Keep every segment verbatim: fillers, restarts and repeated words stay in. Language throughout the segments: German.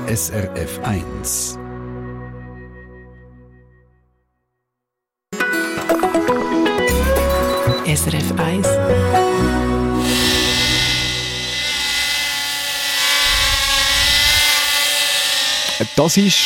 S R F eins. S R F eins. Das ist...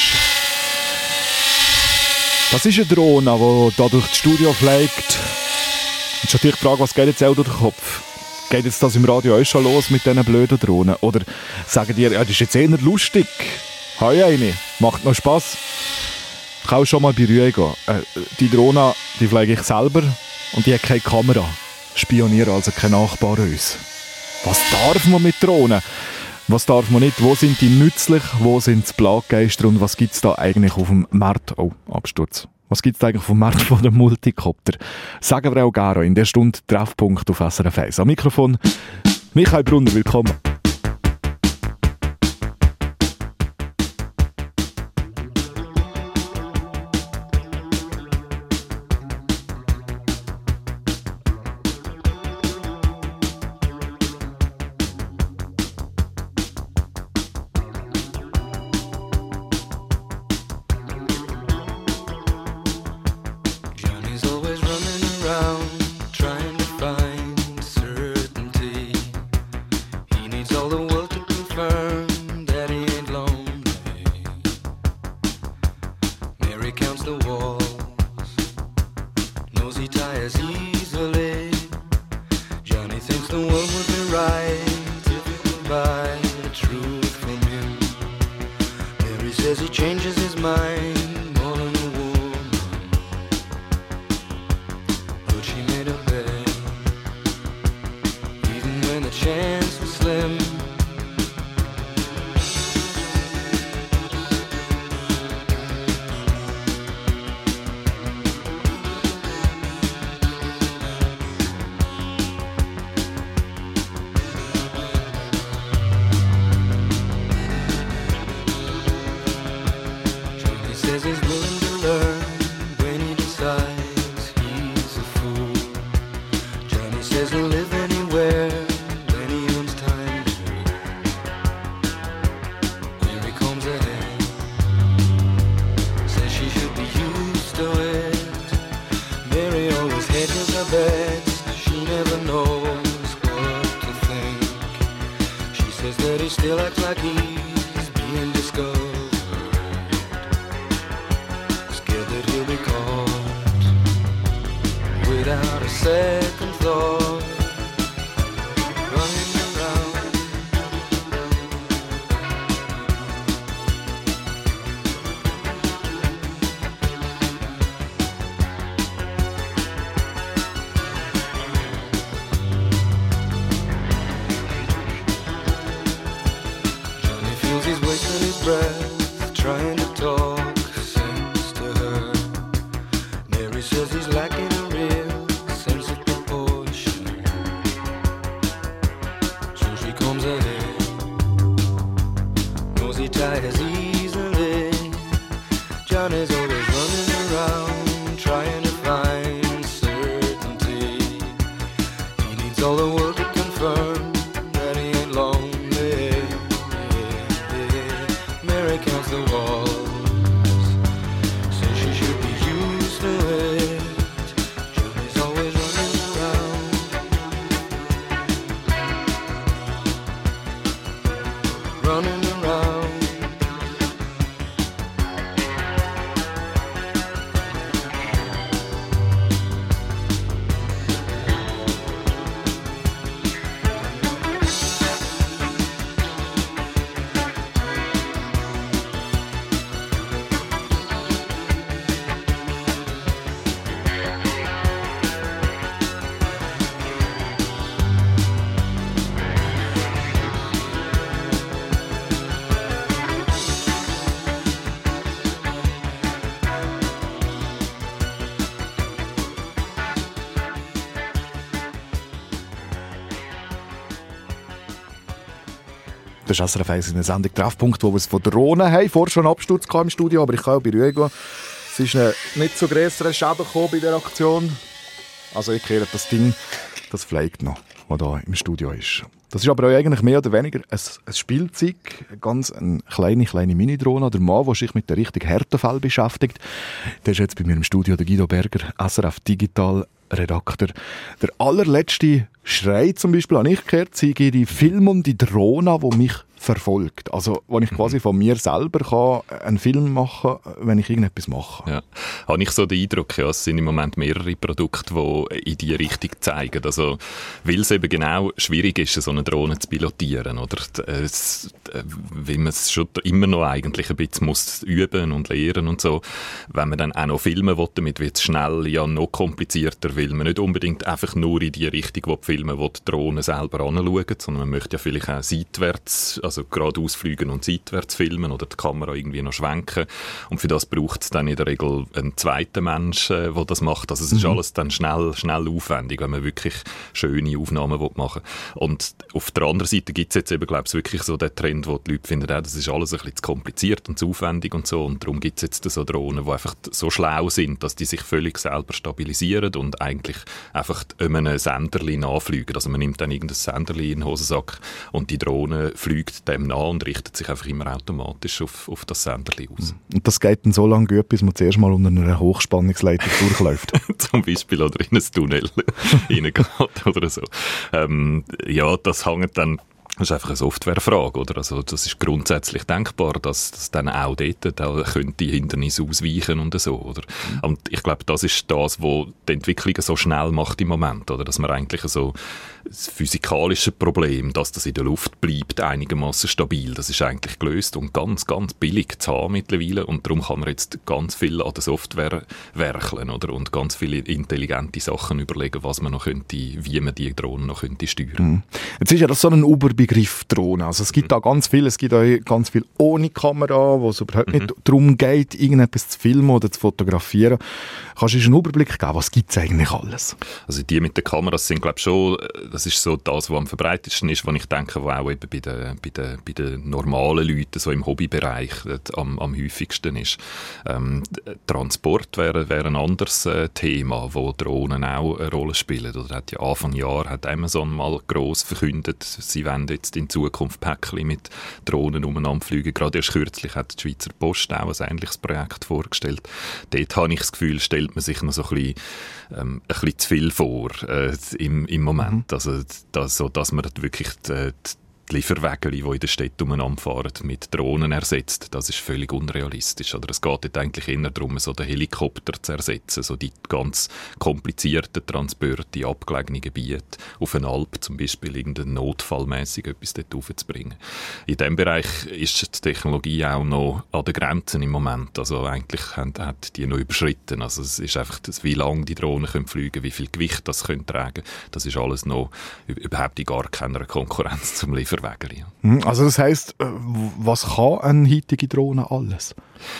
Das ist eine Drohne, die hier durch das Studio fliegt. Jetzt ist natürlich die Frage, was geht jetzt auch durch den Kopf? Geht jetzt das im Radio auch schon los mit diesen blöden Drohnen? Oder sagen die, ja, das ist jetzt eher lustig. Habe eine, macht noch Spass. Ich kann auch schon mal beruhigen. Äh, die Drohne, die fliege ich selber und die hat keine Kamera. Spionieren also kein Nachbar uns. Was darf man mit Drohnen? Was darf man nicht? Wo sind die nützlich? Wo sind die Plaggeister? Und was gibt es da eigentlich auf dem Markt? Oh, Absturz. Was gibt es eigentlich auf dem Markt von den Multicopter? Sagen wir auch gerne in der Stunde Treffpunkt auf S R F eins. Am Mikrofon Michael Brunner, willkommen. Das ist S R F eins in der Sendung Treffpunkt, wo wir es von Drohnen haben. Vorher schon einen Absturz im Studio, aber ich kann auch beruhigen. Es ist eine nicht so größere Schäden gekommen bei der Aktion. Also ich kehre das Ding, das fliegt noch, was hier im Studio ist. Das ist aber auch eigentlich mehr oder weniger ein, ein Spielzeug, ganz eine kleine, kleine Mini-Drohne. Der Mann, der sich mit der richtigen Härtefall beschäftigt, der ist jetzt bei mir im Studio, der Guido Berger, S R F Digital Redakteur. Der allerletzte Schrei zum Beispiel, habe ich gehört, sei die Film um die Drohne, die mich verfolgt. Also, wo ich quasi von mir selber kann einen Film machen kann, wenn ich irgendetwas mache. Ja, habe ich so den Eindruck, ja, es sind im Moment mehrere Produkte, die in diese Richtung zeigen. Also, weil es eben genau schwierig ist, so eine Drohne zu pilotieren, oder? Es, weil man es schon immer noch eigentlich ein bisschen muss üben und lernen und so. Wenn man dann auch noch filmen will, damit wird es schnell ja noch komplizierter, weil man nicht unbedingt einfach nur in die Richtung filmen will, die Drohne selber anschauen, sondern man möchte ja vielleicht auch seitwärts, also geradeaus fliegen und seitwärts filmen oder die Kamera irgendwie noch schwenken. Und für das braucht es dann in der Regel einen zweiten Mensch, äh, der das macht. Also es ist mhm. alles dann schnell, schnell aufwendig, wenn man wirklich schöne Aufnahmen machen will. Und auf der anderen Seite gibt es jetzt eben, glaube ich, wirklich so den Trend, wo die Leute finden, ja, das ist alles ein bisschen zu kompliziert und zu aufwendig und so. Und darum gibt es jetzt so Drohnen, die einfach so schlau sind, dass die sich völlig selber stabilisieren und eigentlich einfach einem Senderli nachfliegen. Also man nimmt dann irgendein Senderli in den Hosensack und die Drohne fliegt dem nach und richtet sich einfach immer automatisch auf, auf das Senderli aus. Und das geht dann so lange gut, bis man zuerst mal unter einer Hochspannungsleitung durchläuft. Zum Beispiel oder in ein Tunnel reingeht oder so. Ähm, ja, das hängt dann. Das ist einfach eine Softwarefrage, oder? Also, das ist grundsätzlich denkbar, dass das dann auch dort da könnte Hindernisse ausweichen und so, oder? Mhm. Und ich glaube, das ist das, was die Entwicklung so schnell macht im Moment, oder? Dass man eigentlich so das physikalische Problem, dass das in der Luft bleibt, einigermaßen stabil, das ist eigentlich gelöst und ganz, ganz billig zu haben mittlerweile und darum kann man jetzt ganz viel an der Software werkeln, oder? Und ganz viele intelligente Sachen überlegen, was man noch könnte, wie man die Drohnen noch könnte steuern. Mhm. Jetzt ist ja das so ein Oberbegriff Drohne. Also es gibt mhm. da ganz viel, es gibt auch ganz viel ohne Kamera, wo es überhaupt mhm. nicht darum geht, irgendetwas zu filmen oder zu fotografieren. Kannst du uns einen Überblick geben, was gibt es eigentlich alles? Also die mit den Kameras sind, glaube ich, schon, das ist so das, was am verbreitetsten ist, was ich denke, was auch eben bei den, bei den, bei den normalen Leuten, so im Hobbybereich, am, am häufigsten ist. Ähm, Transport wäre, wäre ein anderes äh, Thema, wo Drohnen auch eine Rolle spielen. Oder hat ja Anfang Jahr hat Amazon mal gross verkündet, sie wollen jetzt in Zukunft Päckchen mit Drohnen umeinander fliegen. Gerade erst kürzlich hat die Schweizer Post auch ein ähnliches Projekt vorgestellt. Dort habe ich das Gefühl, stellt man sich noch so ein bisschen, ähm, ein bisschen zu viel vor äh, im, im Moment. Mhm. Also, das, so, dass man wirklich die, die Lieferwagen, die in der Stadt umeinander fahren, mit Drohnen ersetzt, das ist völlig unrealistisch. Oder es geht dort eigentlich eher darum, so den Helikopter zu ersetzen, so die ganz komplizierten Transporte in abgelegenen Gebieten, auf eine Alp zum Beispiel, irgendein notfallmäßig etwas dort aufzubringen. In diesem Bereich ist die Technologie auch noch an den Grenzen im Moment. Also eigentlich hat die noch überschritten. Also es ist einfach, das, wie lange die Drohnen können fliegen, wie viel Gewicht das können tragen, das ist alles noch überhaupt in gar keiner Konkurrenz zum Liefern. Also das heisst, was kann eine heutige Drohne alles?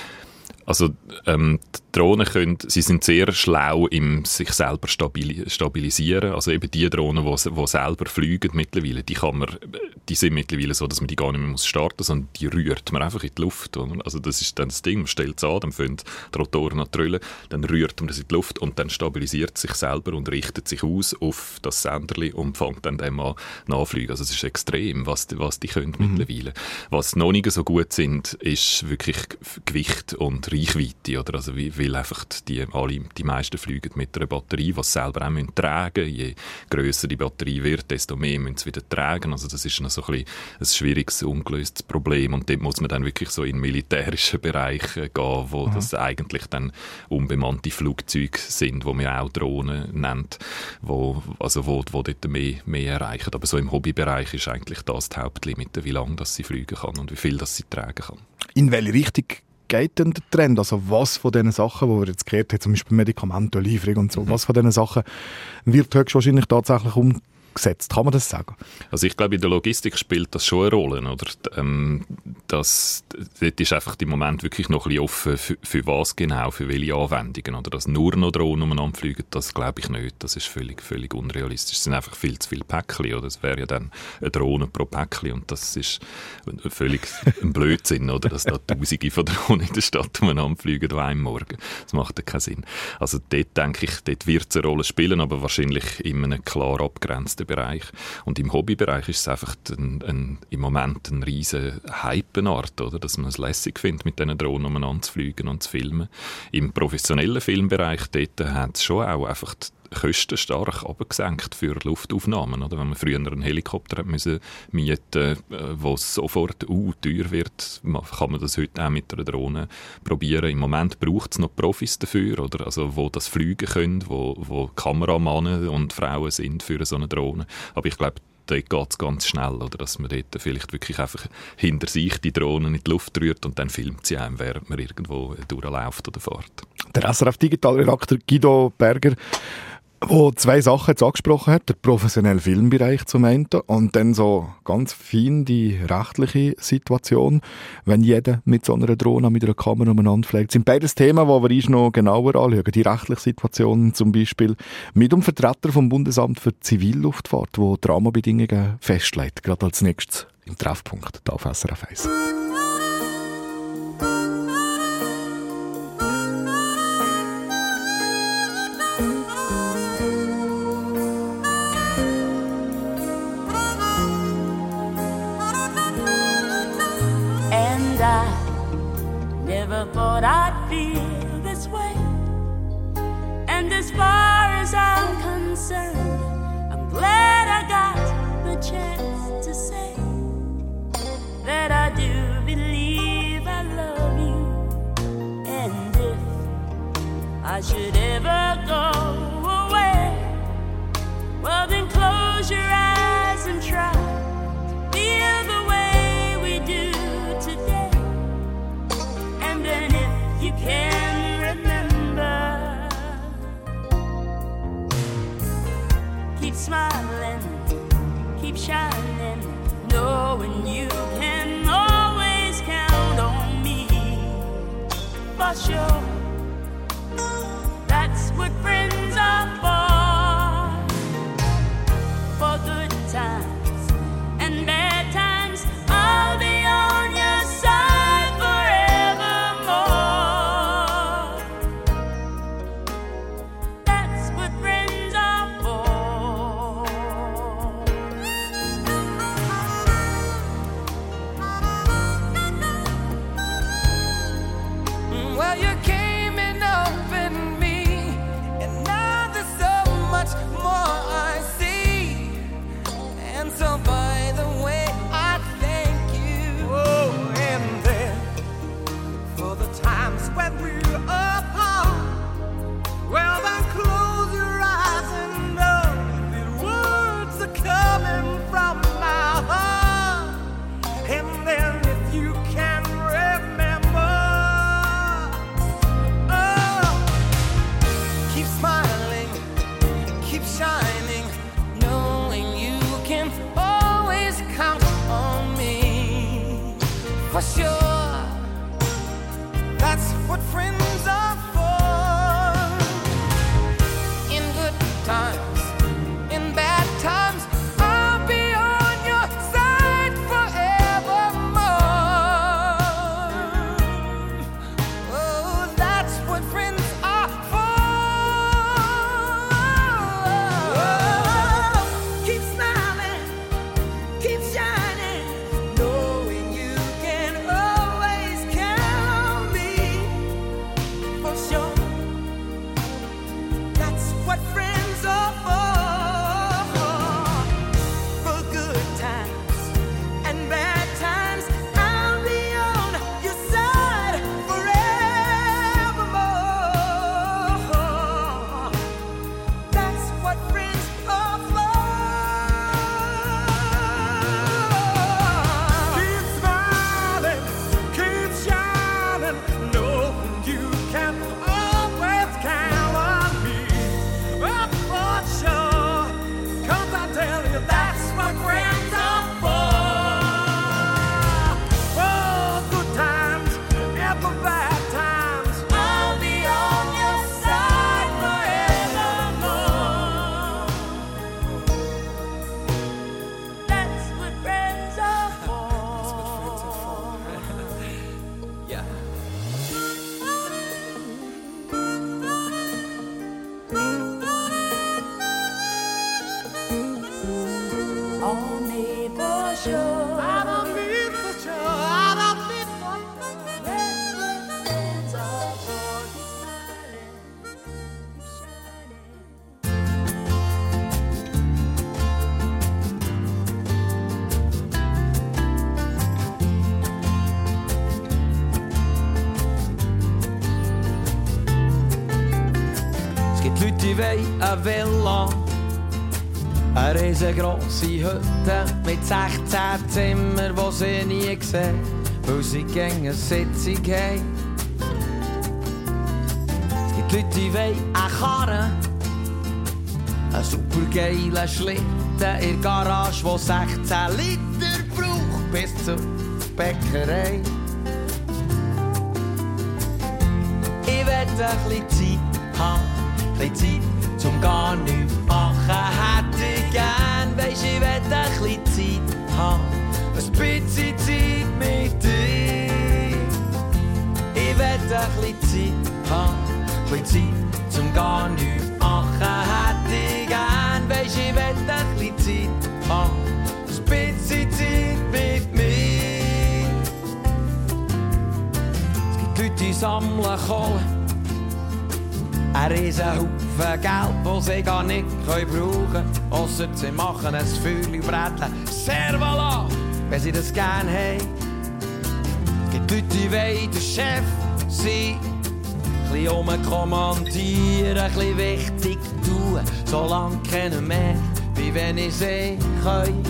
Also ähm, die Drohnen können, sie sind sehr schlau im sich selber stabili- stabilisieren. Also eben die Drohnen, die, die selber fliegen mittlerweile, die kann man, die sind mittlerweile so, dass man die gar nicht mehr muss starten muss, sondern die rührt man einfach in die Luft. Also das ist dann das Ding, man stellt es an, dann fangen die Rotoren an zu drüllen, dann rührt man das in die Luft und dann stabilisiert es sich selber und richtet sich aus auf das Senderli und fängt dann dem an nachfliegen. Also es ist extrem, was die, was die können mhm. mittlerweile. Was noch nicht so gut sind, ist wirklich Gewicht und Reichweite, oder? Also wie, weil einfach die, alle, die meisten fliegen mit einer Batterie, was sie selber auch müssen tragen müssen. Je grösser die Batterie wird, desto mehr müssen sie wieder tragen. Also das ist noch so ein, bisschen ein schwieriges, ungelöstes Problem und dort muss man dann wirklich so in militärischen Bereiche gehen, wo mhm. das eigentlich dann unbemannte Flugzeuge sind, wo man auch Drohnen nennt, wo, also wo, wo dort mehr, mehr erreichen. Aber so im Hobbybereich ist eigentlich das die Hauptlimite, wie lange das sie fliegen kann und wie viel das sie tragen kann. In welche Richtung geht denn der Trend? Also was von diesen Sachen, die wir jetzt gehört haben, zum Beispiel Medikamentenlieferung und so, mhm. was von diesen Sachen wird höchstwahrscheinlich tatsächlich umgesetzt? Kann man das sagen? Also ich glaube, in der Logistik spielt das schon eine Rolle. Oder? Ähm, das, dort ist einfach im Moment wirklich noch ein bisschen offen, für, für was genau, für welche Anwendungen. Oder dass nur noch Drohnen umeinander fliegen, das glaube ich nicht. Das ist völlig, völlig unrealistisch. Es sind einfach viel zu viele Päckchen. Oder? Es wäre ja dann eine Drohne pro Päckchen und das ist völlig ein Blödsinn, oder? Dass da Tausende von Drohnen in der Stadt umeinander fliegen an einem Morgen. Das macht ja keinen Sinn. Also dort denke ich, dort wird es eine Rolle spielen, aber wahrscheinlich in einem klar abgrenzten Bereich. Und im Hobbybereich ist es einfach ein, ein, im Moment ein riesen Hypenart, oder? Dass man es lässig findet, mit diesen Drohnen umeinander zu fliegen und zu filmen. Im professionellen Filmbereich dort hat es schon auch einfach die Kosten stark abgesenkt für Luftaufnahmen. Oder? Wenn man früher einen Helikopter hat müssen mieten, wo es sofort uh, teuer wird, kann man das heute auch mit einer Drohne probieren. Im Moment braucht es noch Profis dafür, oder? Also, wo das fliegen können, wo, wo Kameramannen und Frauen sind für so eine Drohne. Aber ich glaube, dort geht es ganz schnell, oder? Dass man dort vielleicht wirklich einfach hinter sich die Drohne in die Luft rührt und dann filmt sie einem, während man irgendwo durchläuft oder fährt. Der S R F-Digitalredakteur Guido Berger, der zwei Sachen jetzt angesprochen hat, der professionelle Filmbereich zum einen und dann so ganz fein die rechtliche Situation, wenn jeder mit so einer Drohne, mit einer Kamera umeinander fliegt. Das sind beides Themen, die wir uns noch genauer anschauen. Die rechtliche Situation zum Beispiel mit dem Vertreter vom Bundesamt für Zivilluftfahrt, der die Rahmenbedingungen festlegt. Gerade als nächstes im Treffpunkt hier auf S R F eins. Never thought I'd feel this way. And as far as I'm concerned, I'm glad I got the chance to say that I do believe I love you. And if I should ever go away, well then close your eyes and try to feel the way we do today. And then if you can remember, keep smiling, keep shining, knowing you can always count on me. For sure, that's what friends are for. For good times and bad times, I'll be on your side forevermore. That's what friends are for. Well, you came in up in me, and now there's so much more I see. And so by the way, I thank you. Oh, and then for the times when we're apart, well then close your eyes and know that words are coming from my heart. And then if you can remember, oh, keep smiling, keep shining, knowing you can always count on me. For sure, that's what friends are for. In good times, in bad times, I'll be on your side forevermore. Oh, that's what friends are for. Keep smiling, keep shining, knowing you can always wollen eine Villa. Eine riesengrosse Hütte mit sechzehn Zimmern, die sie nie sehen, weil sie gerne eine Sitzung haben. Es gibt Leute, die wollen eine Karre, einen supergeilen Schlitten in der Garage, der sechzehn Liter braucht bis zur Bäckerei. Ich will ein bisschen Zeit haben, ein bisschen Zeit zum gar nichts machen. Hätte ich gern, weisst, ich will ein bisschen Zeit haben, ein bisschen Zeit mit dir. Ich will ein bisschen Zeit haben, ein bisschen Zeit zum gar nichts machen. Hätte ich gern, weisst, ich will ein bisschen Zeit haben, ein bisschen Zeit mit mir. Es gibt Leute, die sammeln Kohle, ein riesen Haufen Geld, das sie gar nicht brauchen können. Ausser sie machen ein Feuerchen bräteln. Servala, wenn sie das gerne haben. Es gibt Leute, die wollen der Chef sein. Ein bisschen rumkommandieren, ein bisschen wichtig tun. Solange keiner mehr, wie wenn ich sie kann.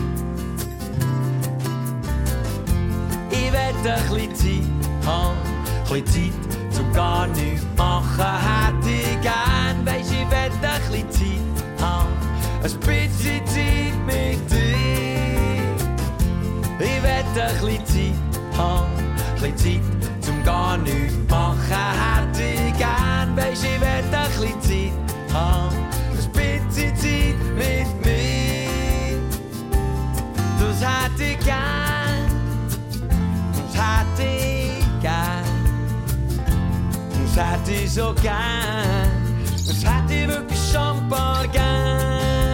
Ich will ein bisschen Zeit haben, ein bisschen Zeit zum gar nichts machen. Hätte ich gern, weisst, ich will ein bisschen Zeit haben, ein bisschen Zeit mit dir. Ich will ein bisschen Zeit haben, ein bisschen Zeit zum gar nichts machen. Hätte ich gern, weisst, ich will ein bisschen Zeit haben, ein bisschen Zeit mit mir. Das hätte ich gern, das hätte ich gern. Das hätte ich so gern, das hätte ich wirklich schon ein paar gern.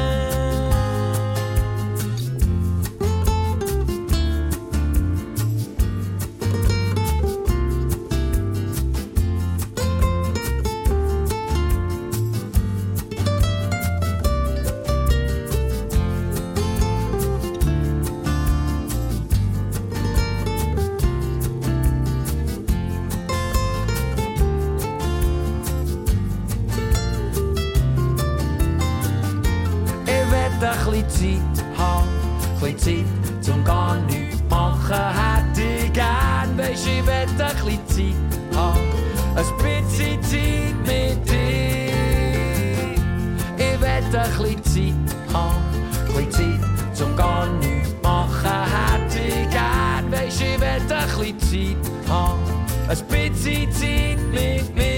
Ein bisschen Zeit haben, ein bisschen Zeit zum gar nichts machen. Hätte ich gern, weisst, ich will ein bisschen Zeit haben, ein bisschen Zeit mit dir. Ich will ein bisschen Zeit haben, ein bisschen Zeit zum gar nichts machen. Hätte ich gern, weisst, ich will ein bisschen Zeit haben, ein bisschen Zeit mit mir.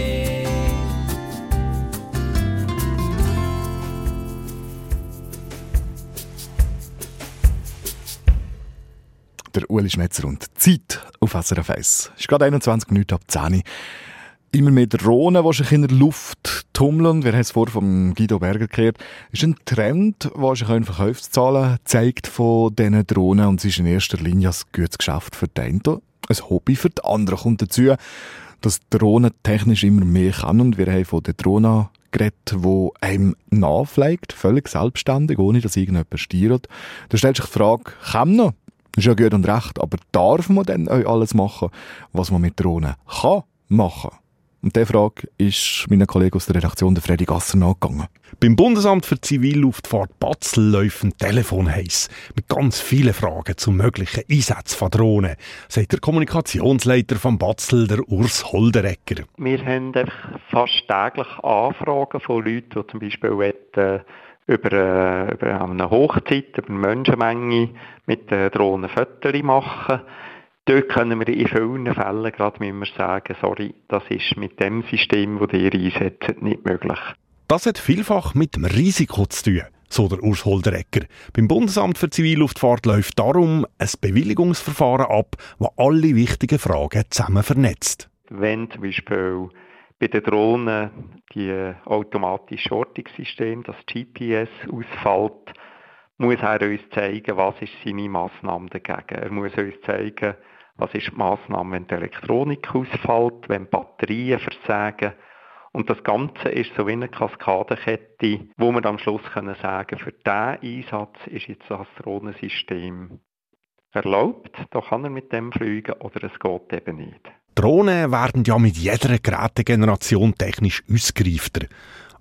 Der Ueli Schmetzer und Zeit auf S R F eins. Es ist gerade einundzwanzig Minuten ab zehn Uhr. Immer mehr Drohnen, die sich in der Luft tummeln. Wir haben es vorhin von Guido Berger gehört. Es ist ein Trend, der sich auch in Verkaufszahlen zeigt von diesen Drohnen. Und es ist in erster Linie ein gutes Geschäft für den einen, ein Hobby für den anderen. Kommt dazu, dass Drohnen technisch immer mehr kann. Und wir haben von den Drohnen geredet, die einem nachfliegt, völlig selbstständig, ohne dass irgendjemand steuert. Da stellt sich die Frage, kann man? Das ist ja gut und recht, aber darf man denn auch alles machen, was man mit Drohnen kann machen? Und diese Frage ist meinem Kollegen aus der Redaktion, der Freddy Gasser, nachgegangen. Beim Bundesamt für Zivilluftfahrt Batzl läuft ein Telefon heiss mit ganz vielen Fragen zu möglichen Einsätzen von Drohnen, sagt der Kommunikationsleiter von Batzl, der Urs Holderegger. Wir haben fast täglich Anfragen von Leuten, die zum Beispiel wollen, über, äh, über eine Hochzeit, über eine Menschenmenge mit der Drohne Fotos machen. Dort können wir in vielen Fällen gerade immer sagen, sorry, das ist mit dem System, das ihr einsetzt, nicht möglich. Das hat vielfach mit dem Risiko zu tun, so der Urs Holderegger. Beim Bundesamt für Zivilluftfahrt läuft darum ein Bewilligungsverfahren ab, das alle wichtigen Fragen zusammen vernetzt. Wenn zum Beispiel bei den Drohnen die automatische Ortungssystem, das G P S, ausfällt, muss er uns zeigen, was ist seine Massnahme dagegen. Er muss uns zeigen, was ist die Massnahme, wenn die Elektronik ausfällt, wenn die Batterien versagen. Und das Ganze ist so wie eine Kaskadenkette, wo wir am Schluss können sagen, für diesen Einsatz ist jetzt das Drohnensystem erlaubt, da kann er mit dem fliegen oder es geht eben nicht. Drohnen werden ja mit jeder Gerätegeneration technisch ausgereifter.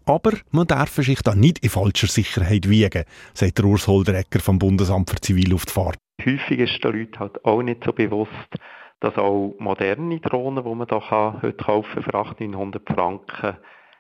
Aber man darf sich da nicht in falscher Sicherheit wiegen, sagt der Urs Holderegger vom Bundesamt für Zivilluftfahrt. Häufig ist den Leuten halt auch nicht so bewusst, dass auch moderne Drohnen, die man da kann, heute kaufen für achthundert, neunhundert Franken,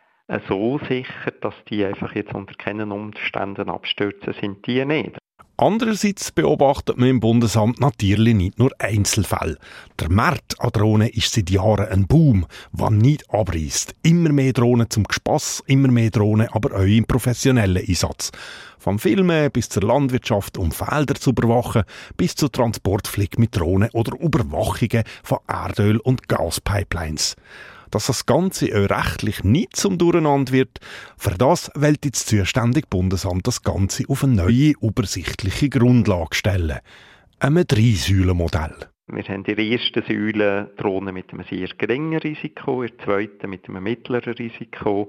so sicher, dass die einfach jetzt unter keinen Umständen abstürzen, sind die nicht. Andererseits beobachtet man im Bundesamt natürlich nicht nur Einzelfälle. Der Markt an Drohnen ist seit Jahren ein Boom, der nicht abreißt. Immer mehr Drohnen zum Gespass, immer mehr Drohnen aber auch im professionellen Einsatz. Vom Filmen bis zur Landwirtschaft, um Felder zu überwachen, bis zur Transportpflege mit Drohnen oder Überwachungen von Erdöl- und Gaspipelines. Dass das Ganze auch rechtlich nicht zum Durcheinander wird, für das will jetzt das zuständige Bundesamt das Ganze auf eine neue, übersichtliche Grundlage stellen. Ein Drei-Säulen-Modell. Wir haben in der ersten Säule Drohnen mit einem sehr geringen Risiko, in der zweiten mit einem mittleren Risiko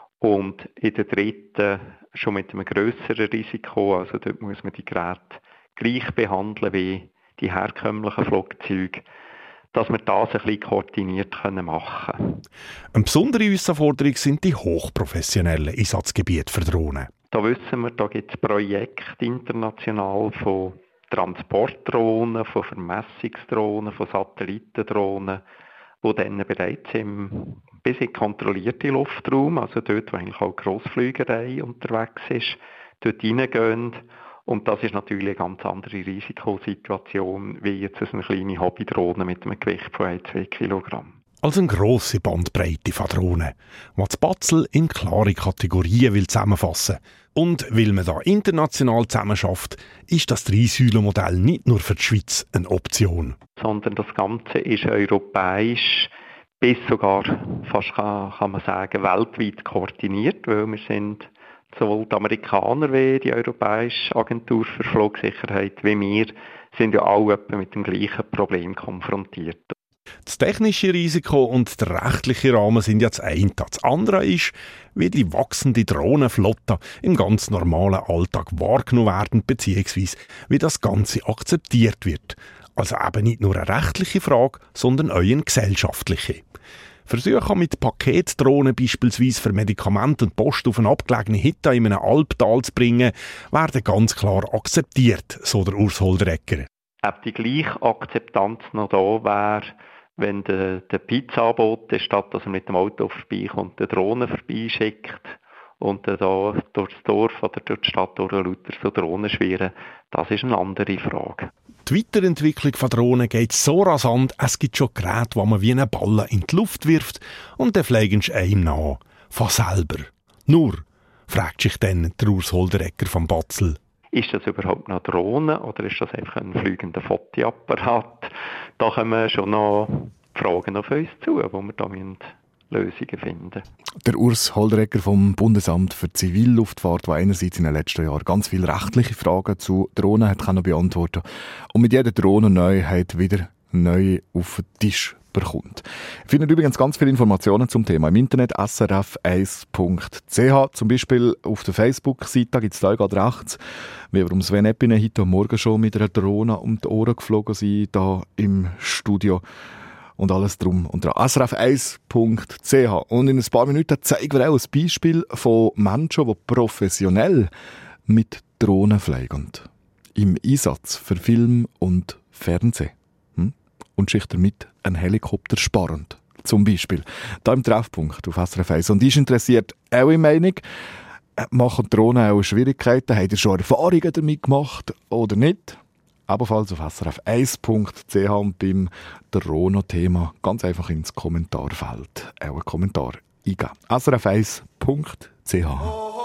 und in der dritten schon mit einem grösseren Risiko. Also dort muss man die Geräte gleich behandeln wie die herkömmlichen Flugzeuge, dass wir das ein bisschen koordiniert machen können. Eine besondere Herausforderung sind die hochprofessionellen Einsatzgebiete für Drohnen. Da wissen wir, da gibt es Projekte international von Transportdrohnen, von Vermessungsdrohnen, von Satellitendrohnen, die dann bereits im bis in kontrollierten Luftraum, also dort, wo eigentlich auch Grossflügerei unterwegs ist, dort reingehen. Und das ist natürlich eine ganz andere Risikosituation, wie jetzt eine kleine Hobbydrohne mit einem Gewicht von ein bis zwei Kilogramm. Also eine grosse Bandbreite von Drohnen, die das Batzel in klare Kategorien will zusammenfassen. Und weil man da international zusammenarbeitet, ist das Drei-Säulen-Modell nicht nur für die Schweiz eine Option. Sondern das Ganze ist europäisch, bis sogar, fast kann, kann man sagen, weltweit koordiniert, weil wir sind sowohl die Amerikaner wie die Europäische Agentur für Flugsicherheit wie wir sind ja alle mit dem gleichen Problem konfrontiert. Das technische Risiko und der rechtliche Rahmen sind ja das eine. Das andere ist, wie die wachsende Drohnenflotte im ganz normalen Alltag wahrgenommen werden, beziehungsweise wie das Ganze akzeptiert wird. Also eben nicht nur eine rechtliche Frage, sondern auch eine gesellschaftliche. Versuche mit Paketdrohnen beispielsweise für Medikamente und Post auf eine abgelegene Hütte in einem Alptal zu bringen, werden ganz klar akzeptiert, so der Urs Holderegger. Ob die gleiche Akzeptanz noch da wäre, wenn der, der Pizza-Bote, statt dass er mit dem Auto vorbeikommt, eine Drohne vorbeischickt und dann da durch das Dorf oder durch die Stadt durch lauter so Drohnen schwirren, das ist eine andere Frage. Die Weiterentwicklung von Drohnen geht so rasant, es gibt schon Geräte, die man wie einen Ball in die Luft wirft und dann fliegen sie einem nach. Von selber. Nur, fragt sich dann der Urs Holderegger vom Batzel. Ist das überhaupt noch Drohne oder ist das einfach ein fliegender Fotoapparat? Da kommen schon noch Fragen auf uns zu, wo wir da Lösungen finden. Der Urs Holderegger vom Bundesamt für Zivilluftfahrt, der einerseits in den letzten Jahren ganz viele rechtliche Fragen zu Drohnen hat können beantworten und mit jeder Drohnenneuheit wieder neu auf den Tisch bekommt. Ihr findet übrigens ganz viele Informationen zum Thema im Internet, s r f eins punkt c h. Zum Beispiel auf der Facebook-Seite gibt es da gerade rechts, wie wir um Sven Eppinen heute Morgen schon mit einer Drohne um die Ohren geflogen sind, hier im Studio. Und alles drum unter s r f eins punkt c h. Und in ein paar Minuten zeigen wir auch ein Beispiel von Menschen, die professionell mit Drohnen fliegen. Im Einsatz für Film und Fernsehen. Hm? Und sich damit einen Helikopter sparend. Zum Beispiel. Da im Treffpunkt auf S R F eins. Und ist interessiert eure Meinung. Machen Drohnen auch Schwierigkeiten? Habt ihr schon Erfahrungen damit gemacht oder nicht? Ebenfalls auf s r f eins punkt c h und beim Drohnen-Thema ganz einfach ins Kommentarfeld auch einen Kommentar eingeben. s r f eins punkt c h.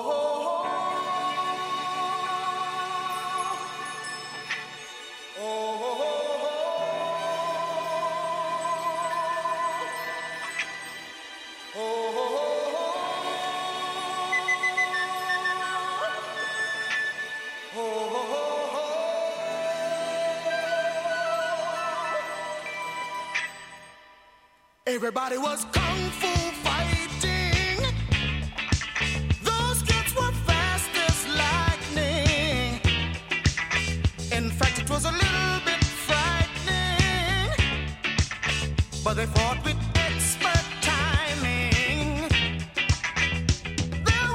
Everybody was kung fu fighting. Those kids were fast as lightning. In fact, it was a little bit frightening. But they fought with expert timing. There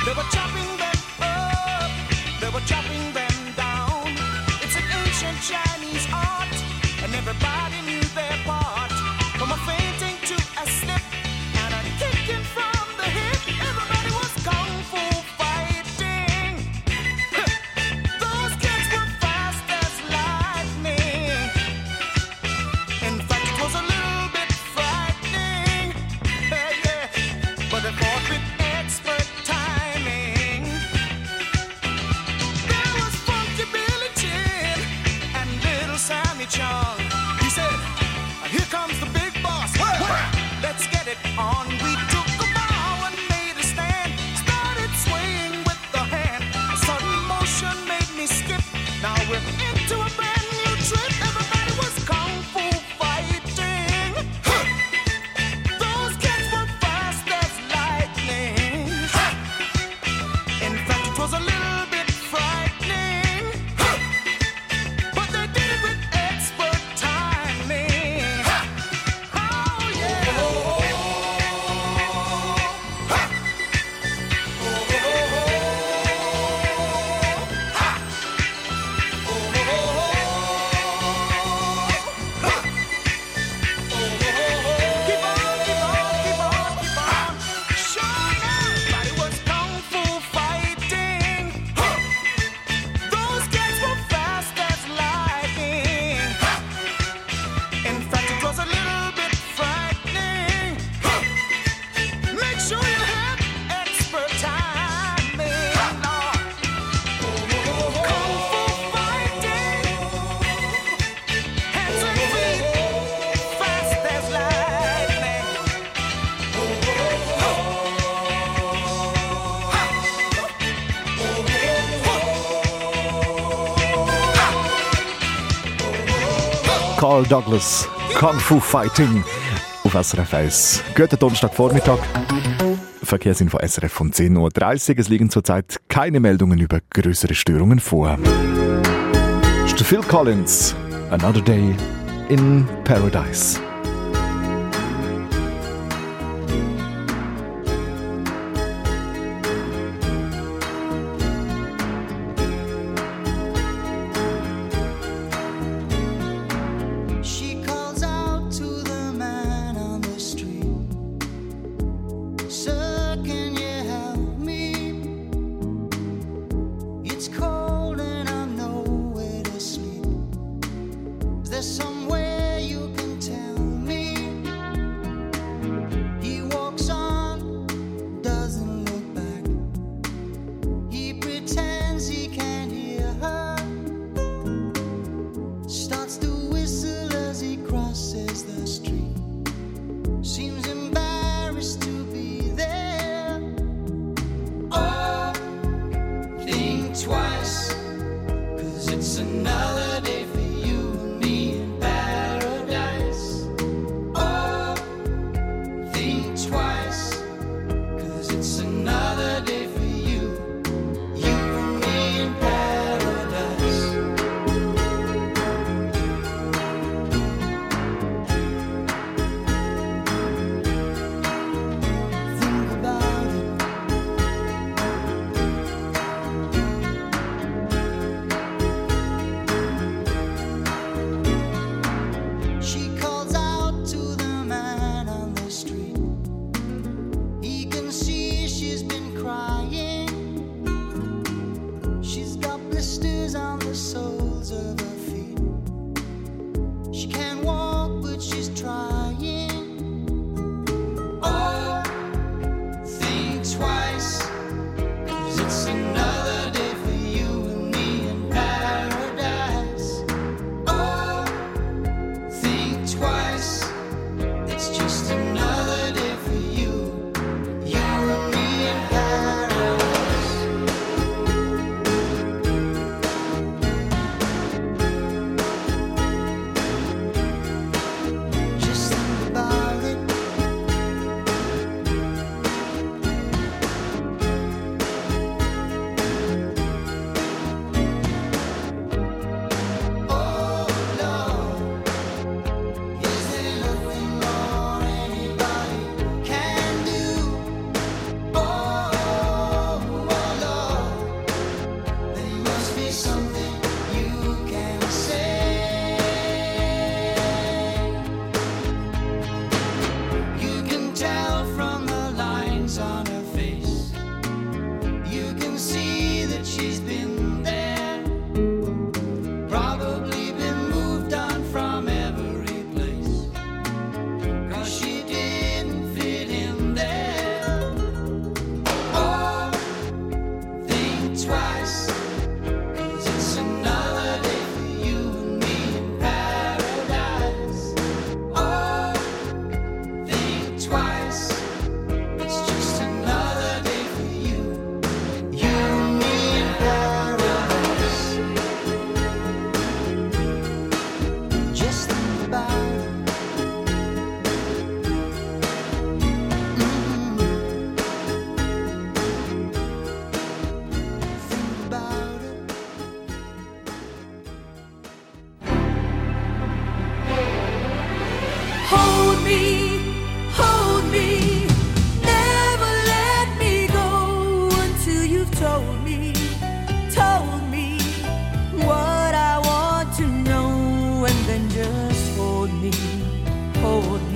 They were chopping them up, they were chopping them down. It's an ancient Chinese art, and everybody knew their part. From a fainting to a slip, and a kicking from the hip, everybody was kung fu fighting. Those kids were fast as lightning. In fact, it was a little bit frightening. Yeah, yeah. But they fought with expert timing. There was Funky Billy Chin and Little Sammy Chung. He said, "Here comes the big boss. Let's get it on." We took a bow and made a stand. Started swaying with the hand. A sudden motion made me skip. Now we're into a brand new trip. Everybody was kung fu fighting. Those kids were fast as lightning. In fact, it was a little bit frightening. But they did it with expert timing. Oh yeah. Keep on, keep on, keep on, keep on. Sure, everybody was kung fu fighting. Those kids were fast as lightning. In fact, it was a little bit frightening. Make sure you have expert timing. Kung fu fighting. Hands and feet, fast as lightning. Carl Douglas, Kung Fu Fighting auf S R F eins. Guten Donnerstagvormittag. Verkehrsinfo S R F von zehn Uhr dreißig. Es liegen zurzeit keine Meldungen über größere Störungen vor. Das ist der Phil Collins, Another Day in Paradise. She calls out to the man on the street. Sir, can you help me? It's cold and I'm nowhere to sleep. Is there somewhere you can tell me? He walks on, doesn't look back. He pretends he can't hear her. Starts to whistle as he crosses the street. Seems embarrassed to be there. Oh, think twice, 'cause it's another day for you and me in paradise. Oh, think twice, 'cause it's another day for you, you and me in paradise. Think about it. She calls out to the man on the street. He can see she's been crying. She's got blisters on the soles of her feet. She can't walk, but she's trying. Oh, think twice, 'cause it's another day for you and me in paradise. Oh, think twice, it's just another day for you, you and me in paradise.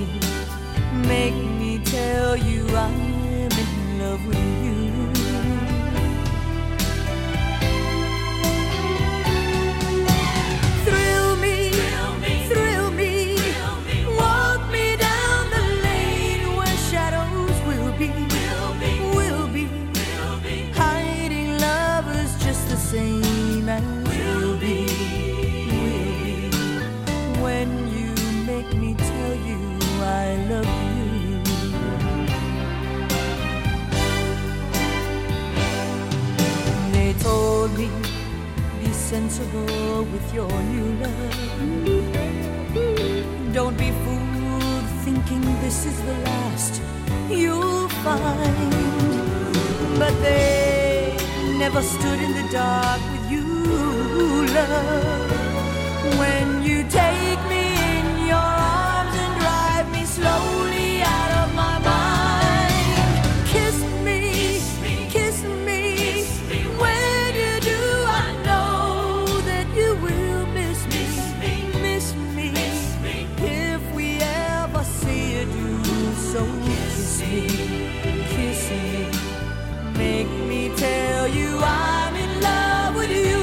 make me tell you I'm in love with you. Thrill me, thrill me, walk me down the lane where shadows will be, will be, hiding lovers just the same as we'll be, will be, when you make me tell you I love you. They told me, be sensible with your new love. Don't be fooled thinking this is the last you'll find. But they never stood in the dark with you, love. When you take me in your arms and drive me slowly out of my mind, kiss me, kiss me, when you do I know that you will miss me, miss me, if we ever see you do. So kiss me, kiss me, make me tell you I'm in love with you.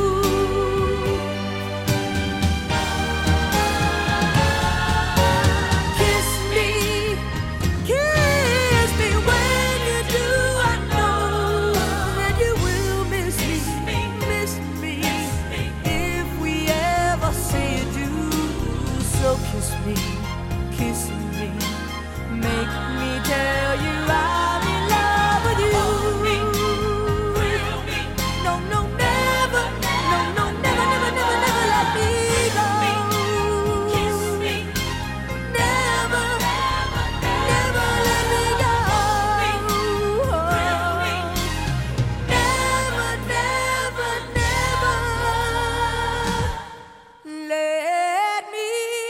Kiss me, kiss me, make me tell you I'm in love with you. No, no, never, no, no, never, never, never, never let me go. Kiss me, never, never, never let me go. Never, never, never let me.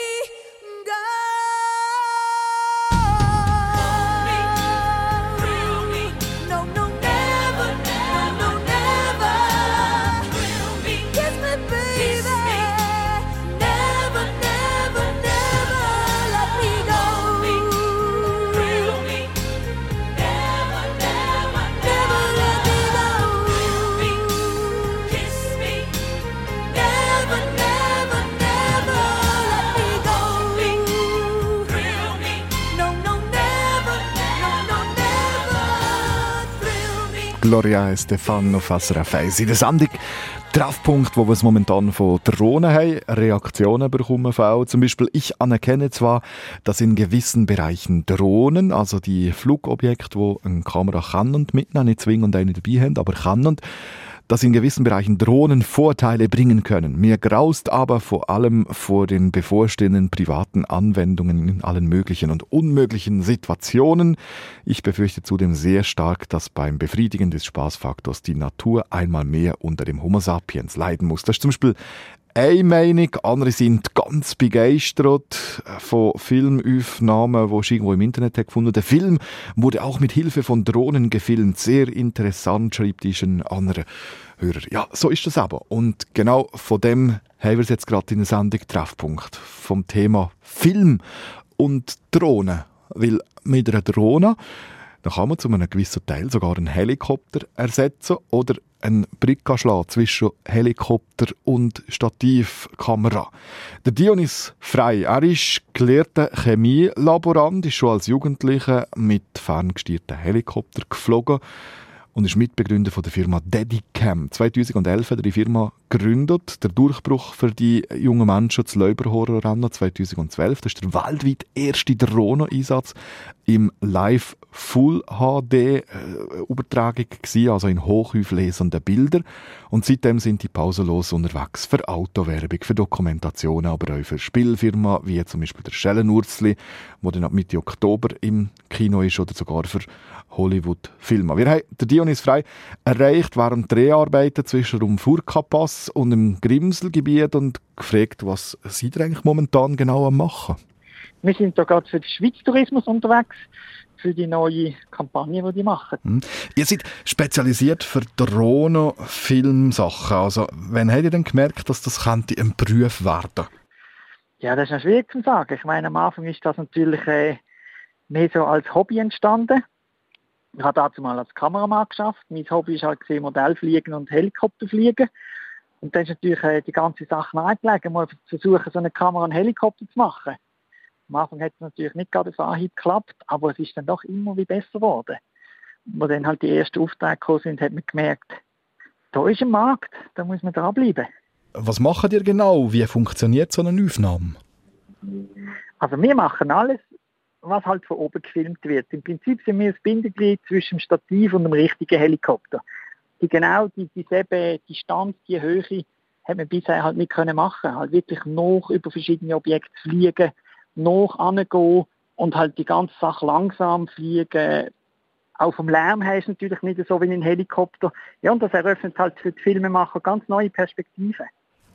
Gloria Estefan auf S R F eins. In der Sendung Treffpunkt, wo wir es momentan von Drohnen haben, Reaktionen bekommen von auch. Zum Beispiel, ich anerkenne zwar, dass in gewissen Bereichen Drohnen, also die Flugobjekte, wo eine Kamera kann und mitnehmen, nicht zwingend eine dabei haben, aber kann und dass in gewissen Bereichen Drohnen Vorteile bringen können. Mir graust aber vor allem vor den bevorstehenden privaten Anwendungen in allen möglichen und unmöglichen Situationen. Ich befürchte zudem sehr stark, dass beim Befriedigen des Spaßfaktors die Natur einmal mehr unter dem Homo sapiens leiden muss. Das ist zum Beispiel eine Meinung, andere sind ganz begeistert von Filmaufnahmen, die ich irgendwo im Internet habe gefunden. Der Film wurde auch mit Hilfe von Drohnen gefilmt. Sehr interessant, schreibt ich ein anderer Hörer. Ja, so ist das aber. Und genau von dem haben wir es jetzt gerade in der Sendung Treffpunkt. Vom Thema Film und Drohnen. Weil mit einer Drohne, da kann man zu einem gewissen Teil sogar einen Helikopter ersetzen oder einen Brücke schlagen zwischen Helikopter und Stativkamera. Der Dionys Frey, er ist gelehrter Chemielaborant, ist schon als Jugendlicher mit ferngesteuerten Helikopter geflogen und ist Mitbegründer von der Firma Dedicam. zweitausendelf hat er die Firma gegründet. Der Durchbruch für die jungen Menschen zu Leuberhorrorrennen zweitausendzwölf. Das ist der weltweit erste Drohneneinsatz im Live Full H D äh, Übertragung gewesen, also in hochauflesenden Bildern. Und seitdem sind die pausenlos unterwegs für Autowerbung, für Dokumentationen, aber auch für Spielfirmen, wie zum Beispiel der Schellenurzli, wo dann ab Mitte Oktober im Kino ist, oder sogar für Hollywood-Filme. Wir haben den Dionys Frey erreicht während Dreharbeiten zwischen dem Furka-Pass und dem Grimselgebiet und gefragt, was seid ihr eigentlich momentan genau am machen? Wir sind da gerade für den Schweiz Tourismus unterwegs, für die neue Kampagne, die die machen. Hm. Ihr seid spezialisiert für Drohnen-Filmsachen. Also, wann habt ihr denn gemerkt, dass das könnte ein Beruf werden? Ja, das ist noch schwierig zu sagen. Ich meine, am Anfang ist das natürlich äh, mehr so als Hobby entstanden. Ich habe dazu mal als Kameramann geschafft. Mein Hobby war halt Modellfliegen und Helikopterfliegen. Und dann ist natürlich äh, die ganze Sache nahegelegt, mal versuchen, so eine Kamera einen Helikopter zu machen. Am Anfang hat es natürlich nicht gerade auf Anhieb geklappt, aber es ist dann doch immer wieder besser geworden. Als dann halt die ersten Aufträge gekommen sind, hat man gemerkt, da ist ein Markt, da muss man dranbleiben. Was macht ihr genau? Wie funktioniert so eine Aufnahme? Also wir machen alles, was halt von oben gefilmt wird. Im Prinzip sind wir das Bindeglied zwischen dem Stativ und dem richtigen Helikopter. Die genau die, dieselbe Distanz, die Höhe, hat man bisher halt nicht können machen. Halt wirklich noch über verschiedene Objekte fliegen, noch angehen und halt die ganze Sache langsam fliegen. Auch vom Lärm her ist es natürlich nicht so wie ein Helikopter. Ja, und das eröffnet halt für die Filmemacher ganz neue Perspektiven.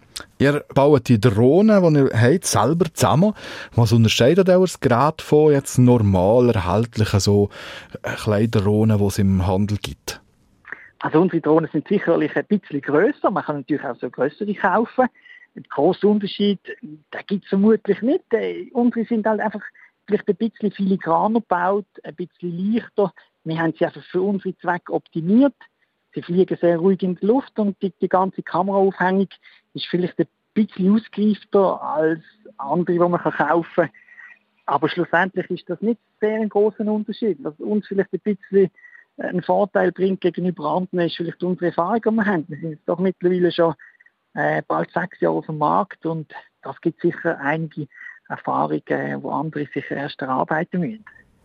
Ihr baut die Drohnen, die ihr habt, selber zusammen. Was unterscheidet euer Gerät von jetzt normal erhältlichen so kleinen Drohnen, die es im Handel gibt? Also unsere Drohnen sind sicherlich ein bisschen grösser. Man kann natürlich auch so grössere kaufen. Ein grosser Unterschied, den gibt es vermutlich nicht. Unsere sind halt einfach vielleicht ein bisschen filigraner gebaut, ein bisschen leichter. Wir haben sie einfach für unsere Zwecke optimiert. Sie fliegen sehr ruhig in die Luft und die, die ganze Kameraaufhängung ist vielleicht ein bisschen ausgereifter als andere, die man kaufen kann. Aber schlussendlich ist das nicht sehr ein grosser Unterschied. Was uns vielleicht ein bisschen einen Vorteil bringt gegenüber anderen, ist vielleicht unsere Erfahrung, die wir haben. Wir sind jetzt doch mittlerweile schon äh, bald sechs Jahre auf dem Markt und das gibt sicher einige Erfahrungen, die andere sicher erst erarbeiten müssen.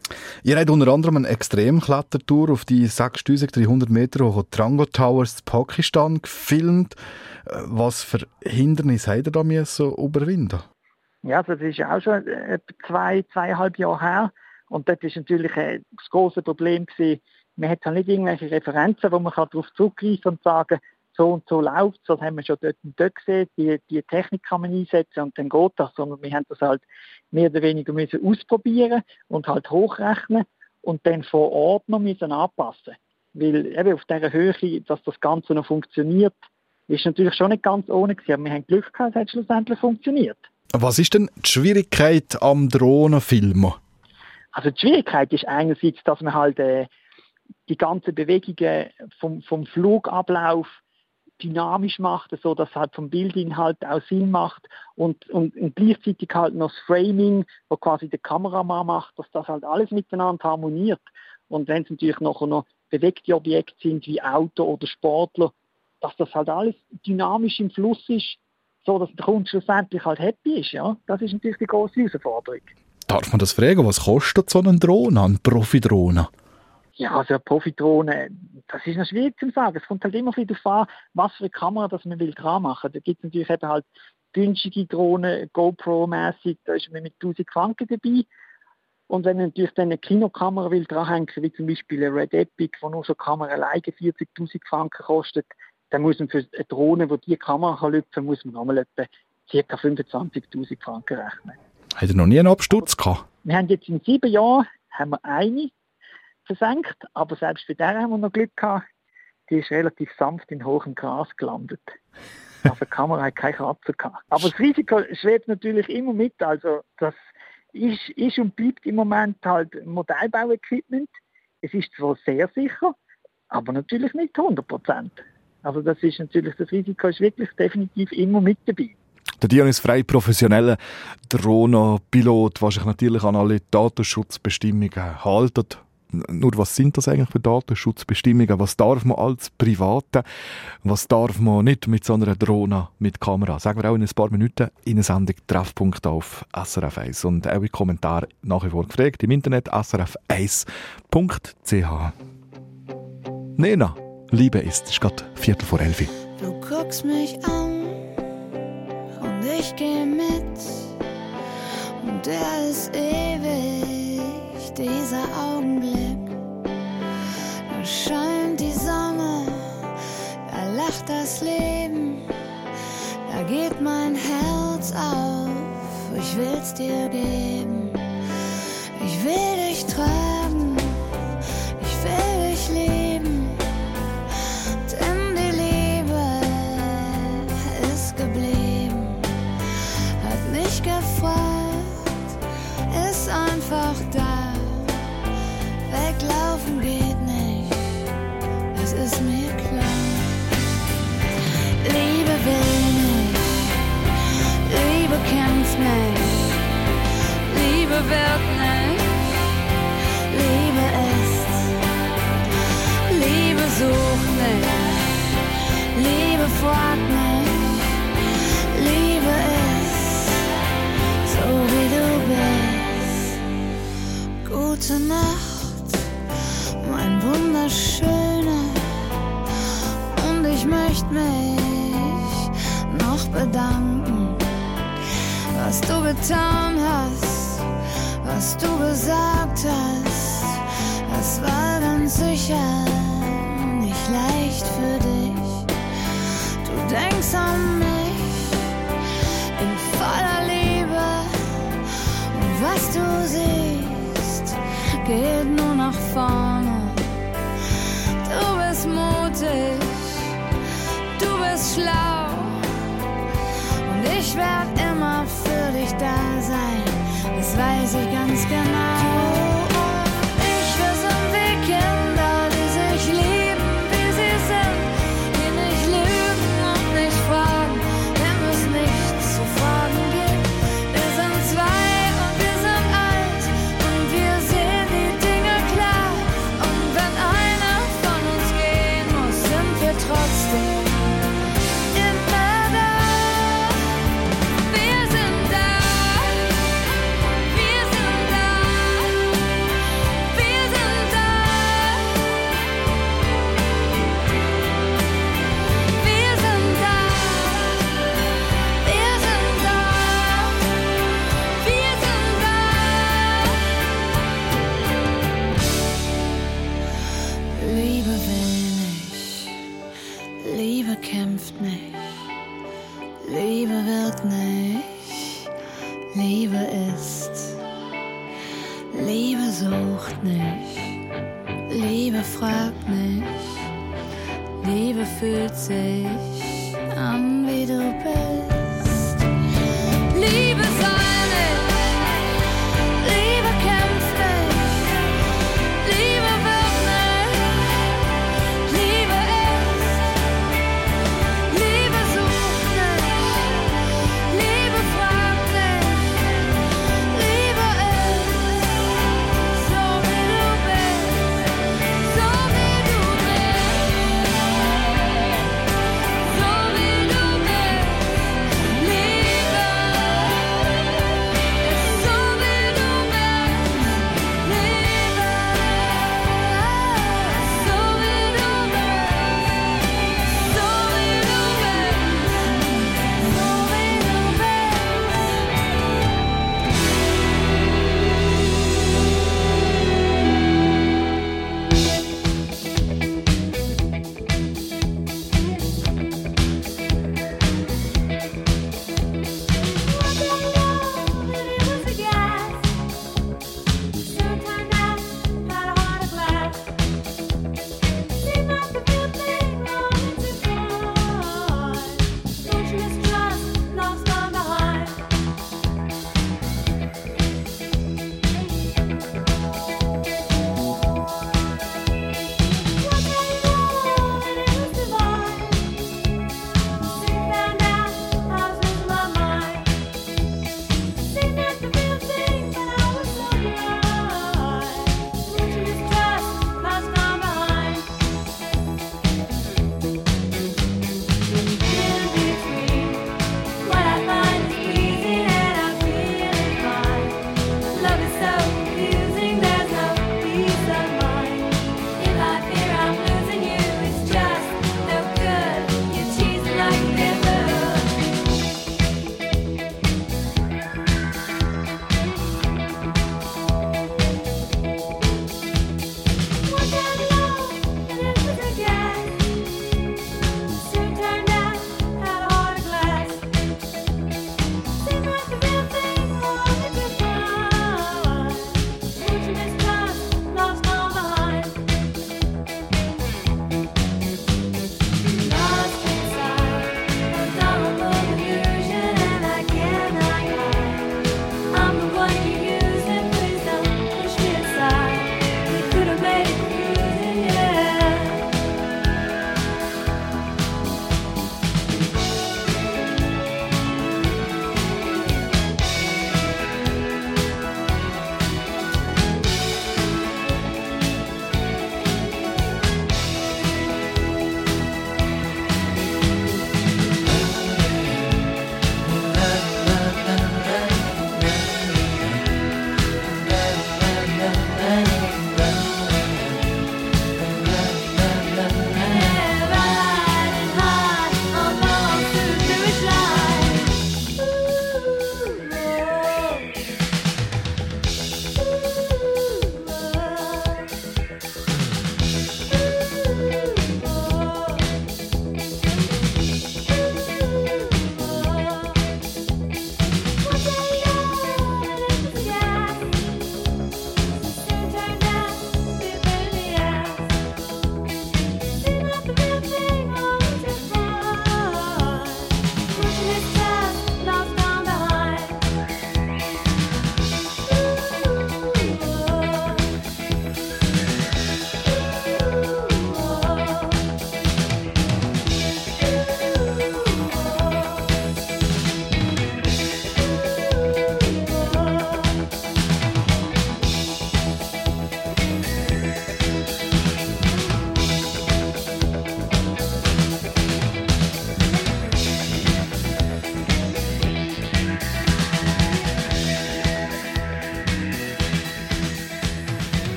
Ihr habt unter anderem eine Extremklettertour auf die sechstausenddreihundert Meter hohen Trango Towers in Pakistan gefilmt. Was für Hindernisse habt ihr da müssen überwinden? Ja, das ist auch schon etwa zwei, zweieinhalb Jahre her. Und dort war natürlich das grosse Problem gewesen, man hat halt nicht irgendwelche Referenzen, wo man darauf zurückgreifen kann und sagen, so und so läuft es, das haben wir schon dort und dort gesehen, die, die Technik kann man einsetzen und dann geht das, sondern wir haben das halt mehr oder weniger müssen ausprobieren und halt hochrechnen und dann vor Ort noch müssen anpassen. Weil eben auf dieser Höhe, dass das Ganze noch funktioniert, ist natürlich schon nicht ganz ohne gewesen, aber wir haben Glück gehabt, es hat schlussendlich funktioniert. Was ist denn die Schwierigkeit am Drohnenfilmen? Also die Schwierigkeit ist einerseits, dass man halt äh, die ganzen Bewegungen vom, vom Flugablauf dynamisch macht, so dass halt vom Bildinhalt auch Sinn macht und, und, und gleichzeitig halt noch das Framing, wo quasi der Kameramann macht, dass das halt alles miteinander harmoniert. Und wenn es natürlich nachher noch bewegte Objekte sind wie Auto oder Sportler, dass das halt alles dynamisch im Fluss ist, so dass der Kunde schlussendlich halt happy ist. Ja? Das ist natürlich die grosse Herausforderung. Darf man das fragen? Was kostet so eine Drohne, eine Profidrohne? Ja, also eine Profidrohne, das ist noch schwierig zu sagen. Es kommt halt immer wieder darauf an, was für eine Kamera das man will dran machen. Da gibt es natürlich eben halt günstige Drohnen, GoPro-mässig, da ist man mit tausend Franken dabei. Und wenn man natürlich dann eine Kinokamera will dranhängen, wie zum Beispiel eine Red Epic, wo nur so eine Kamera alleine vierzigtausend Franken kostet, dann muss man für eine Drohne, die diese Kamera kann lüpfen kann, muss man nochmal etwa ca. fünfundzwanzigtausend Franken rechnen. Hat er noch nie einen Absturz gehabt? Wir haben jetzt in sieben Jahren haben wir eine versenkt, aber selbst bei der haben wir noch Glück gehabt. Die ist relativ sanft in hohem Gras gelandet. Also die Kamera hat keine Kratzer gehabt. Aber das Risiko schwebt natürlich immer mit. Also das ist, ist und bleibt im Moment halt Modellbauequipment. Es ist zwar sehr sicher, aber natürlich nicht hundert Prozent. Also das ist natürlich, das Risiko ist wirklich definitiv immer mit dabei. Der Dionys Frey, professioneller Drohnenpilot, was sich natürlich an alle Datenschutzbestimmungen haltet. Nur was sind das eigentlich für Datenschutzbestimmungen? Was darf man als Private? Was darf man nicht mit so einer Drohne mit Kamera? Sagen wir auch in ein paar Minuten in einer Sendung Treffpunkt auf S R F eins. Und eure Kommentare nach wie vor gefragt im Internet s r f eins punkt c h. Nena, Liebe ist, ist gerade Viertel vor elf. Du guckst mich an und ich geh mit und der ist ewig, dieser Augenblick. Da scheint die Sonne, da lacht das Leben, da geht mein Herz auf, ich will's dir geben. Ich will dich tragen, ich will dich lieben, denn die Liebe ist geblieben, hat nicht gefragt, ist einfach da. Weglaufen geht nicht, das ist mir klar. Liebe will nicht, Liebe kämpft nicht, Liebe wird nicht, Liebe ist, Liebe sucht nicht, Liebe fragt nicht, Liebe ist, so wie du bist. Gute Nacht, mein Wunderschöner, und ich möchte mich noch bedanken, was du getan hast, was du gesagt hast, das war ganz sicher nicht leicht für dich. Du denkst an mich in voller Liebe, und was du siehst, geht nur nach vorne. Du bist mutig, du bist schlau, und ich werd immer für dich da sein, das weiß ich ganz genau. Du und ich, wir sind wie Kinder, die sich lieben, wie sie sind, die nicht lügen und nicht fragen, wenn es nichts zu fragen gibt. Wir sind zwei und wir sind alt, und wir sehen die Dinge klar, und wenn einer von uns gehen muss, sind wir trotzdem immer da. Wir sind da, wir sind da, wir sind da. Wir sind da, wir sind da, wir sind da. Liebe will nicht, Liebe kämpft nicht, Liebe wird nicht, Liebe ist, Liebe sucht nicht, Liebe fragt nicht, Liebe fühlt sich an, wie du bist. Liebe soll nicht, Liebe kämpft nicht, Liebe wird nicht, Liebe ist, Liebe sucht nicht, Liebe fragt nicht, Liebe ist, so wie du bist, so wie du bist, so wie du bist.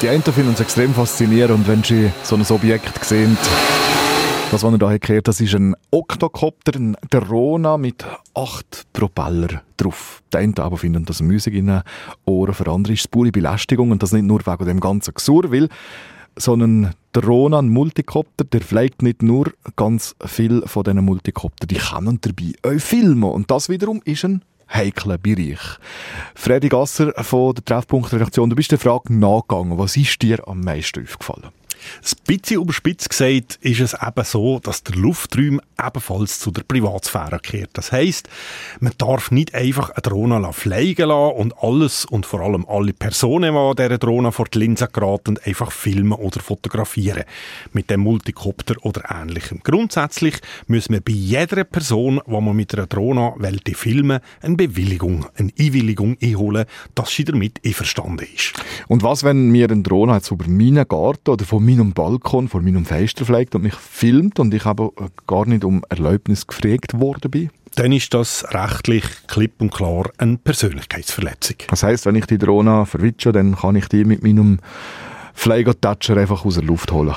Die einen finden es extrem faszinierend, wenn sie so ein Objekt sehen. Das, was ihr hier gehört, das ist ein Oktokopter, ein Drona mit acht Propeller drauf. Die einen aber finden das Musik in den Ohren, für andere ist es pure Belästigung und das nicht nur wegen dem ganzen Gesur, weil so ein Drona, ein Multikopter, der fliegt nicht nur. Ganz viele von diesen Multikoptern, die können dabei auch filmen und das wiederum ist ein heikler Bereich. Freddy Gasser von der Treffpunkt-Redaktion, du bist der Frage nachgegangen. Was ist dir am meisten aufgefallen? Ein bisschen überspitzt gesagt ist es eben so, dass der Luftraum ebenfalls zu der Privatsphäre gehört. Das heisst, man darf nicht einfach eine Drohne fliegen lassen und alles und vor allem alle Personen, die an dieser Drohne vor die Linse geraten, einfach filmen oder fotografieren. Mit dem Multikopter oder Ähnlichem. Grundsätzlich müssen wir bei jeder Person, die man mit einer Drohne filmen will, eine Bewilligung, eine Einwilligung einholen, dass sie damit einverstanden ist. Und was, wenn mir ein Drohne jetzt über meinen Garten oder von meinem Balkon, vor meinem Fenster fliegt und mich filmt und ich aber gar nicht um Erlaubnis gefragt worden bin? Dann ist das rechtlich klipp und klar eine Persönlichkeitsverletzung. Das heisst, wenn ich die Drohne verwitsche, dann kann ich die mit meinem Flygo-Toucher einfach aus der Luft holen.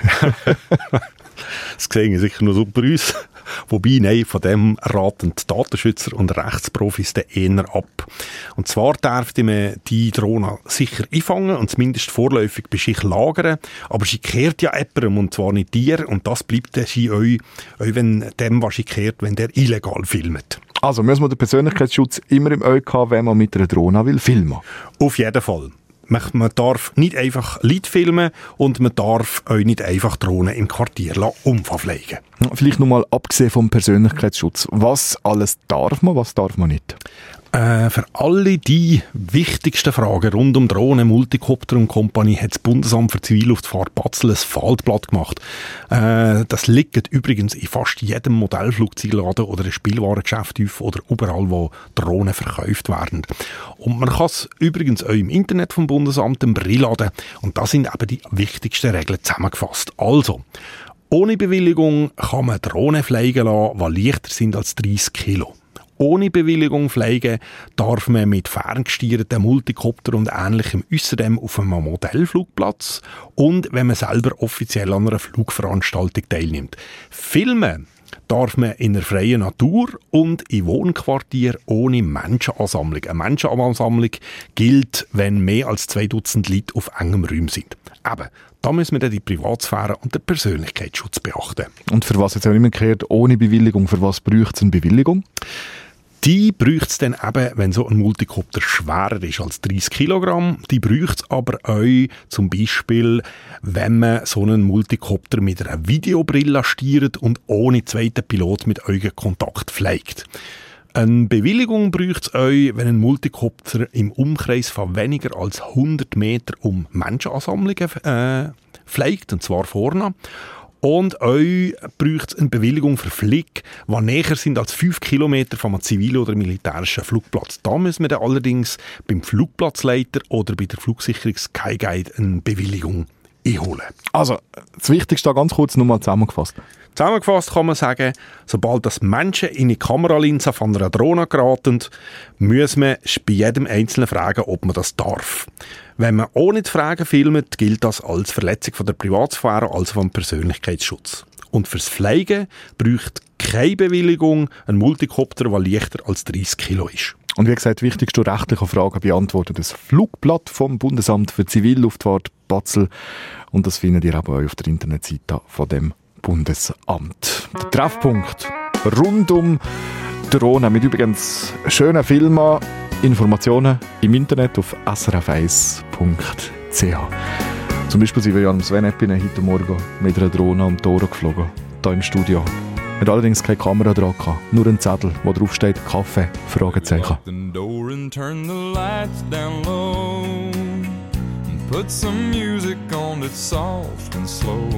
Das sehen sicher nur super aus. Wobei, nein, von dem raten die Datenschützer und Rechtsprofis den eher ab. Und zwar darf man die Drohne sicher einfangen und zumindest vorläufig bei sich lagern, aber sie kehrt ja jemandem, und zwar nicht dir, und das bleibt sie euch, euch wenn dem, was sie kehrt, wenn der illegal filmt. Also müssen wir den Persönlichkeitsschutz immer im Auge haben, wenn man mit einer Drohne will filmen? Auf jeden Fall. Man darf nicht einfach Leute filmen und man darf euch nicht einfach Drohnen im Quartier umverpflegen. Vielleicht noch mal abgesehen vom Persönlichkeitsschutz. Was alles darf man, was darf man nicht? Äh, für alle die wichtigsten Fragen rund um Drohnen, Multikopter und Kompanie hat das Bundesamt für Zivilluftfahrt Basel ein Faltblatt gemacht. Äh, das liegt übrigens in fast jedem Modellflugzeugladen oder einem Spielwarengeschäft auf oder überall, wo Drohnen verkauft werden. Und man kann es übrigens auch im Internet vom Bundesamt herunterladen. Und da sind eben die wichtigsten Regeln zusammengefasst. Also, ohne Bewilligung kann man Drohnen fliegen lassen, die leichter sind als dreißig Kilo. Ohne Bewilligung fliegen darf man mit ferngesteuerten Multikopter und Ähnlichem außerdem auf einem Modellflugplatz und wenn man selber offiziell an einer Flugveranstaltung teilnimmt. Filmen darf man in der freien Natur und in Wohnquartier ohne Menschenansammlung. Eine Menschenansammlung gilt, wenn mehr als zwei Dutzend Leute auf engem Raum sind. Eben, da müssen wir dann die Privatsphäre und den Persönlichkeitsschutz beachten. Und für was jetzt auch immer gehört, ohne Bewilligung, für was braucht es eine Bewilligung? Die braucht es dann eben, wenn so ein Multikopter schwerer ist als dreißig Kilogramm. Die braucht es aber auch zum Beispiel, wenn man so einen Multikopter mit einer Videobrille steuert und ohne zweiten Pilot mit Augenkontakt fliegt. Eine Bewilligung braucht es euch, wenn ein Multikopter im Umkreis von weniger als hundert Meter um Menschenansammlungen äh, fliegt, und zwar vorne. Und euch braucht es eine Bewilligung für Flüge, die näher sind als fünf Kilometer vom zivilen oder militärischen Flugplatz. Da müssen wir dann allerdings beim Flugplatzleiter oder bei der Flugsicherungs-Skyguide eine Bewilligung einholen. Also, das Wichtigste ganz kurz nochmal zusammengefasst. Zusammengefasst kann man sagen, sobald das Menschen in die Kameralinse von einer Drohne geraten, muss man bei jedem Einzelnen fragen, ob man das darf. Wenn man ohne zu fragen filmt, gilt das als Verletzung von der Privatsphäre, also vom Persönlichkeitsschutz. Und fürs Fliegen braucht keine Bewilligung ein Multikopter, der leichter als dreißig Kilo ist. Und wie gesagt, die wichtigste rechtliche Frage beantwortet das Flugblatt vom Bundesamt für Zivilluftfahrt Basel. Und das findet ihr aber auch auf der Internetseite von dem Bundesamt. Der Treffpunkt rund um Drohnen mit übrigens schönen Filmen, Informationen im Internet auf s r f eins punkt c h. Zum Beispiel sind wir ja am Sven Eppinen heute Morgen mit einer Drohne um die Ohren geflogen, hier im Studio. Hat allerdings keine Kamera dran gehabt, nur ein Zettel, wo drauf steht Kaffee, Fragezeichen. Put some music on that's soft and slow.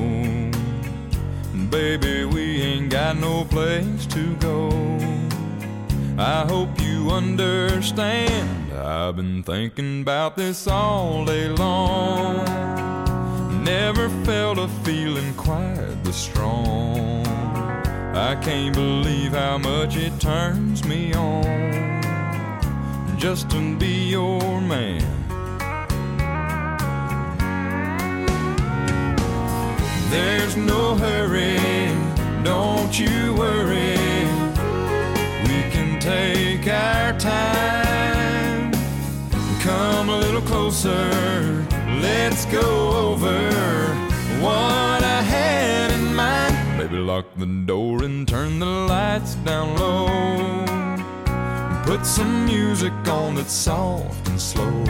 Baby, we ain't got no place to go. I hope you understand. I've been thinking about this all day long. Never felt a feeling quite this strong. I can't believe how much it turns me on just to be your man. there's no hurry, don't you worry. We can take our time. Come a little closer, let's go over what I had in mind. Baby, lock the door and turn the lights down low. Put some music on that's soft and slow.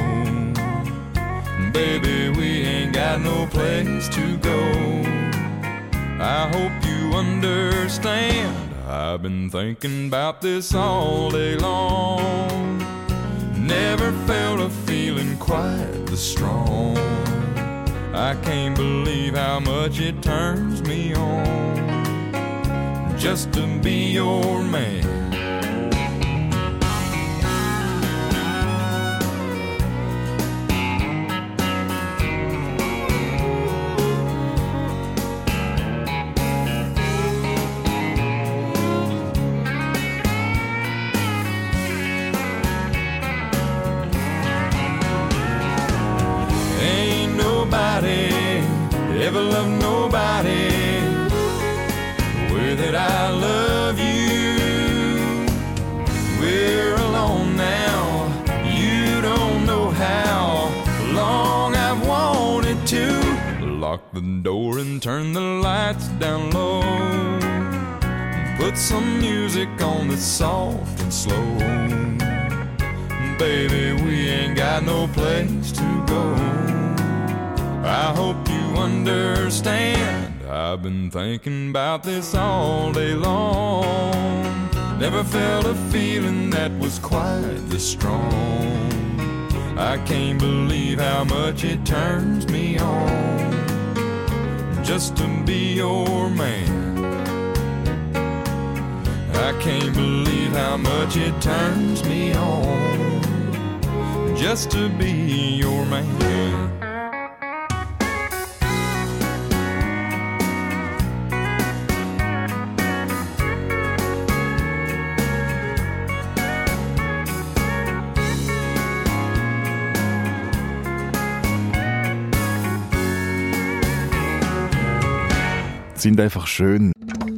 Baby, we ain't got no place to go. I hope you understand. I've been thinking about this all day long. Never felt a feeling quite this strong. I can't believe how much it turns me on just to be your man. Ever love nobody way that I love you. We're alone now. You don't know how long I've wanted to. Lock the door and turn the lights down low. Put some music on that's soft and slow. Baby, we ain't got no place to go. I hope you understand. I've been thinking about this all day long. Never felt a feeling that was quite this strong. I can't believe how much it turns me on just to be your man. I can't believe how much it turns me on just to be your man. Sind einfach schön.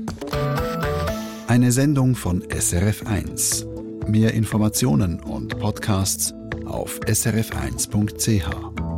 Eine Sendung von S R F eins. Mehr Informationen und Podcasts auf s r f eins punkt c h.